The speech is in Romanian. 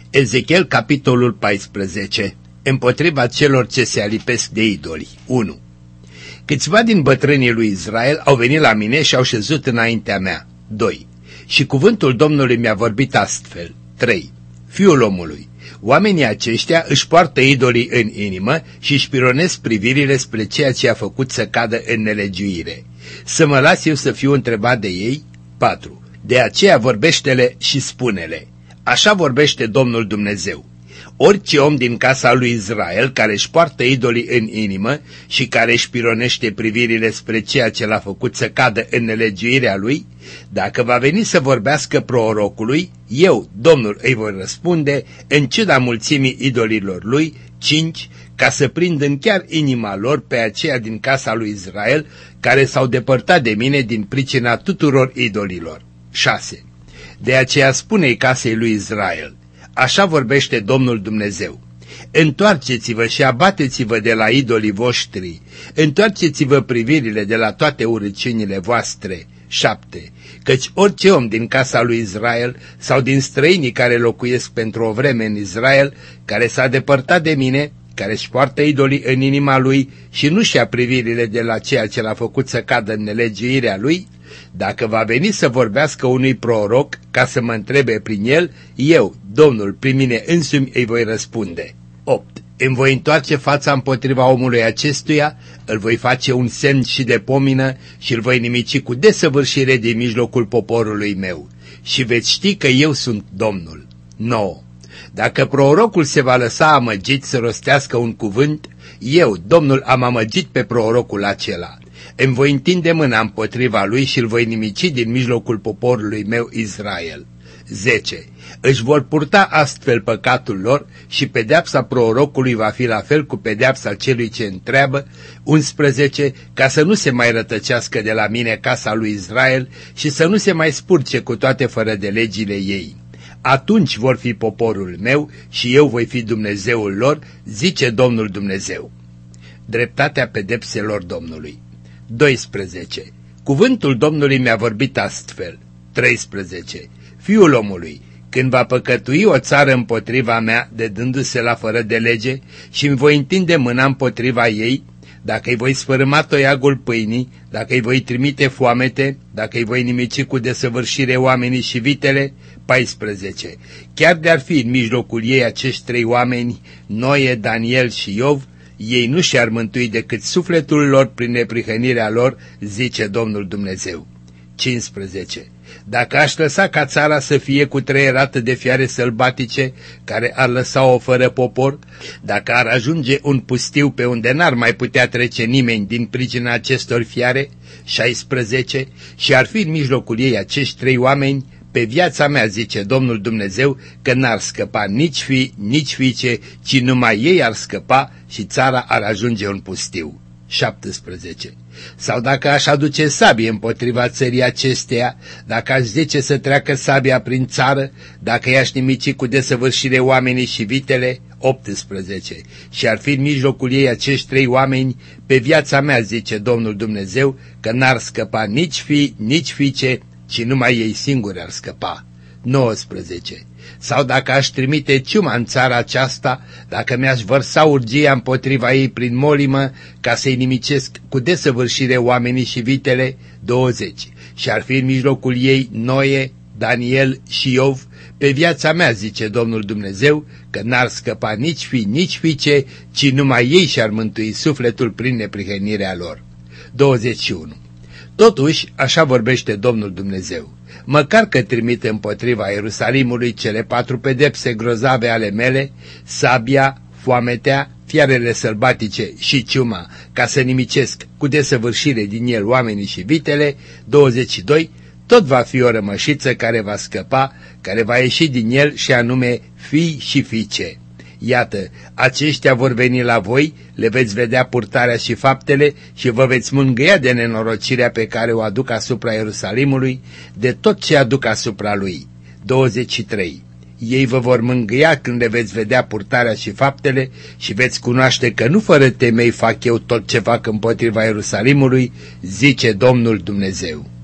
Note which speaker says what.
Speaker 1: Ezechiel, capitolul 14. Împotriva celor ce se alipesc de idoli. 1. Câțiva din bătrânii lui Israel au venit la mine și au șezut înaintea mea. 2. Și cuvântul Domnului mi-a vorbit astfel. 3. Fiul omului, oamenii aceștia își poartă idolii în inimă și își pironesc privirile spre ceea ce a făcut să cadă în nelegiuire. Să mă las eu să fiu întrebat de ei? 4. De aceea vorbește-le și spune-le. Așa vorbește Domnul Dumnezeu. Orice om din casa lui Israel care își poartă idolii în inimă și care își pironește privirile spre ceea ce l-a făcut să cadă în nelegiuirea lui, dacă va veni să vorbească prorocului, eu, Domnul, îi voi răspunde în ciuda mulțimii idolilor lui. 5. Ca să prind în chiar inima lor pe aceia din casa lui Israel care s-au depărtat de mine din pricina tuturor idolilor. 6. De aceea spune-i casei lui Israel. Așa vorbește Domnul Dumnezeu. Întoarceți-vă și abateți-vă de la idolii voștri, întoarceți-vă privirile de la toate urăciunile voastre. 7. Căci orice om din casa lui Israel sau din străinii care locuiesc pentru o vreme în Israel, care s-a depărtat de mine, care își poartă idolii în inima lui și nu-și ia privirile de la ceea ce l-a făcut să cadă în nelegiuirea lui, dacă va veni să vorbească unui proroc ca să mă întrebe prin el, eu, Domnul, prin mine însumi îi voi răspunde. 8. Îmi voi întoarce fața împotriva omului acestuia, îl voi face un semn și de pomină și îl voi nimici cu desăvârșire din mijlocul poporului meu. Și veți ști că eu sunt Domnul. 9. Dacă prorocul se va lăsa amăgit să rostească un cuvânt, eu, Domnul, am amăgit pe prorocul acela. Îmi voi întinde mâna împotriva lui și îl voi nimici din mijlocul poporului meu Israel. 10. Își vor purta astfel păcatul lor și pedeapsa prorocului va fi la fel cu pedeapsa celui ce întreabă. 11. Ca să nu se mai rătăcească de la mine casa lui Israel și să nu se mai spurce cu toate fără de legile ei. Atunci vor fi poporul meu și eu voi fi Dumnezeul lor, zice Domnul Dumnezeu. Dreptatea pedepselor Domnului. 12. Cuvântul Domnului mi-a vorbit astfel. 13. Fiul omului, când va păcătui o țară împotriva mea, dedându-se la fără de lege, și îmi voi întinde mâna împotriva ei, dacă îi voi sfărâma toiagul pâinii, dacă îi voi trimite foamete, dacă îi voi nimici cu desăvârșire oamenii și vitele. 14. Chiar de-ar fi în mijlocul ei acești 3 oameni, Noe, Daniel și Iov, ei nu și-ar mântui decât sufletul lor prin neprihănirea lor, zice Domnul Dumnezeu. 15. Dacă aș lăsa ca țara să fie cutreierată de fiare sălbatice, care ar lăsa-o fără popor, dacă ar ajunge un pustiu pe unde n-ar mai putea trece nimeni din pricina acestor fiare. 16. Și ar fi în mijlocul ei acești 3 oameni, pe viața mea, zice Domnul Dumnezeu, că n-ar scăpa nici fi, nici fiice, ci numai ei ar scăpa și țara ar ajunge un pustiu. 17. Sau dacă aș aduce sabie împotriva țării acesteia, dacă aș zice să treacă sabia prin țară, dacă i-aș nimici cu desăvârșire oamenii și vitele. 18. Și ar fi în mijlocul ei acești 3 oameni, pe viața mea, zice Domnul Dumnezeu, că n-ar scăpa nici fi, nici fiice, ci numai ei singuri ar scăpa. 19. Sau dacă aș trimite ciuma în țara aceasta, dacă mi-aș vărsa urgia împotriva ei prin molimă, ca să-i nimicesc cu desăvârșire oamenii și vitele. 20. Și ar fi în mijlocul ei Noe, Daniel și Iov, pe viața mea, zice Domnul Dumnezeu, că n-ar scăpa nici fi, nici fiice, ci numai ei și-ar mântui sufletul prin neprihănirea lor. 21. Totuși, așa vorbește Domnul Dumnezeu. Măcar că trimite împotriva Ierusalimului cele 4 pedepse grozave ale mele, sabia, foametea, fiarele sălbatice și ciuma, ca să nimicesc cu desăvârșire din el oamenii și vitele. 22. Tot va fi o rămășiță care va scăpa, care va ieși din el, și anume fii și fiice. Iată, aceștia vor veni la voi, le veți vedea purtarea și faptele și vă veți mângâia de nenorocirea pe care o aduc asupra Ierusalimului, de tot ce aduc asupra lui. 23. Ei vă vor mângâia când le veți vedea purtarea și faptele și veți cunoaște că nu fără temei fac eu tot ce fac împotriva Ierusalimului, zice Domnul Dumnezeu.